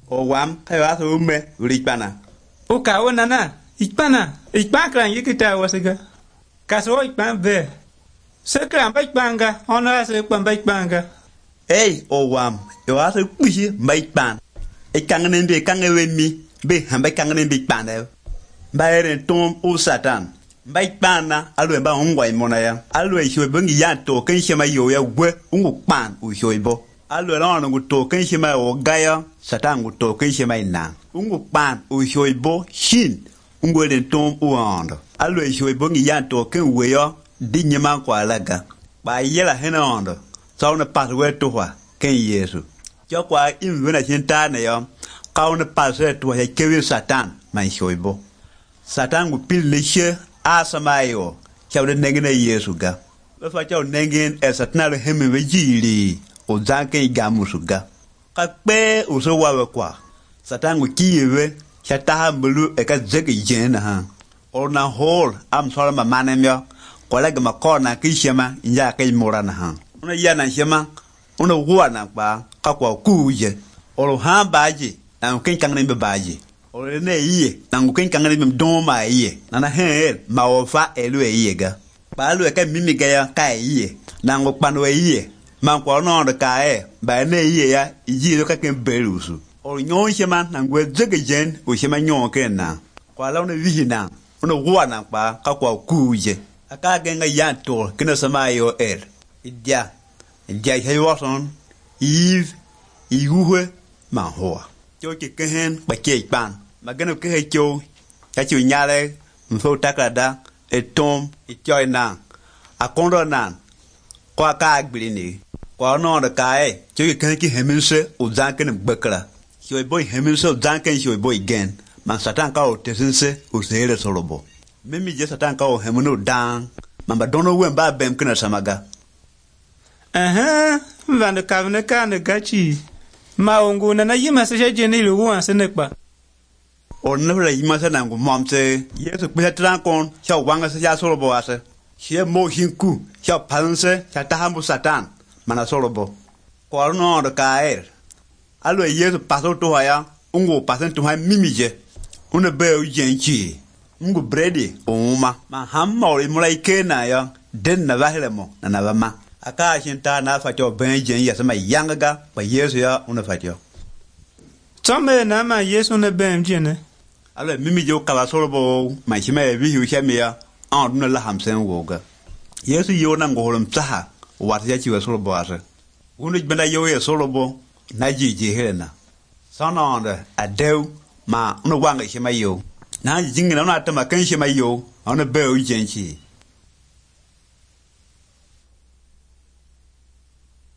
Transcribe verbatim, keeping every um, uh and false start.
O wam kaya to umme uripana. O ka o nana ikpana ikpan kran yikita wasiga. Kaso ikpan be. Sekran ba ikpanga ona se ikpan ba ikpanga. Hey o wam yo aso kushi ba ikpan. E kangene be kangewe mi be hamba kangene be ikpan da. Ba eren tom o satan. Ba ikpana alwe ba ngwa imona ya. Alwe shwe bengi ya to ken shema yo ya gwe ungu pan u shoibo. Alwe ran ngu to ken shema o gaya satan ngu to ken shema ina. Ungu pan u shoibo shin ungu eren tom o ando. Alwe shwe bengi ya to ken we yo di nyema kwa laga. Ba yela hena ando. Sauna paswe to wa ken Yesu. Cho kwa imwena chinta ne yo. Kauna paswe to ya kewi satan man shoibo. Satan ngu pil leshe asamayo chawde nengena Yesu ga. Ba fa chaw nengen e satana hemme we jiri o zanke gamusuga. Ka pe o so wa kwa. Satan ngu kiyewe chata mbulu e ka zege jena ha. Ona hol am sora ma manemyo kolega makona kishema inja kai morana ha. Una yana shema una wana ba ka kwa kuje. Olo hambaji na ken kangne be baji. Olo ne iye na ken kangne be doma iye. Na na he ma ofa elu iye ga. Ba lu e ka mimi ga ya ka iye. Na ngo pano iye. Man kwa no ndo ka e ba ne iye ya iji lo ka ken berusu. Olo nyon shema na ngwe zege jen o shema nyon ken na. Kwa la una vihina una wana ba ka kwa kuje. Aka genga yanto kina samayo el. Idia. Idia hewason. Eve. Ihuwe. Manhoa. Cho ki kehen ba ke pan. Magano ke cho. Ka chu nyale. Mfo takada. E tom. E choy na. Akondo nan. Kwa ka agbini. Kwa no de ka e. Cho ki kehen ki heminse o zanken bekla. Shoy boy heminse o zanken shoy boy gen. Man satan ka o tesinse o sere solobo. Mimi je satan ka o hemino dan. Mamba dono wen ba bem kina samaga. Aha, van de kavne kan de gachi. Ma ongu na na yima se jeni lu wan se nekba. O nevra yima se nangu momse. Yesu kwe tran kon, sha wanga se ya solobo ase. She mo hinku, sha panse, sha tahambu satan, mana solobo. Kwa no de kaer. Alo Yesu paso to haya, ungu pasen to ha mimi je. Una be u jenchi. Ungu bredi uma ma hamma o mulai kena ya den na vahelemo na na vama aka shinta na fatio benjen ya sama yangaga ba Yesu ya una fatio Tome na ma Yesu na benjen ne ala mimi jo kala sorobo ma shima e bihu shemia an duna la hamsen woga Yesu yo na ngolum tsaha wat ya chiwa sorobo ase unu benda yo ye sorobo na jiji helena sana onda adeu ma unu wanga shima yo na jingi na na tama kan shima yo ona be o jenchi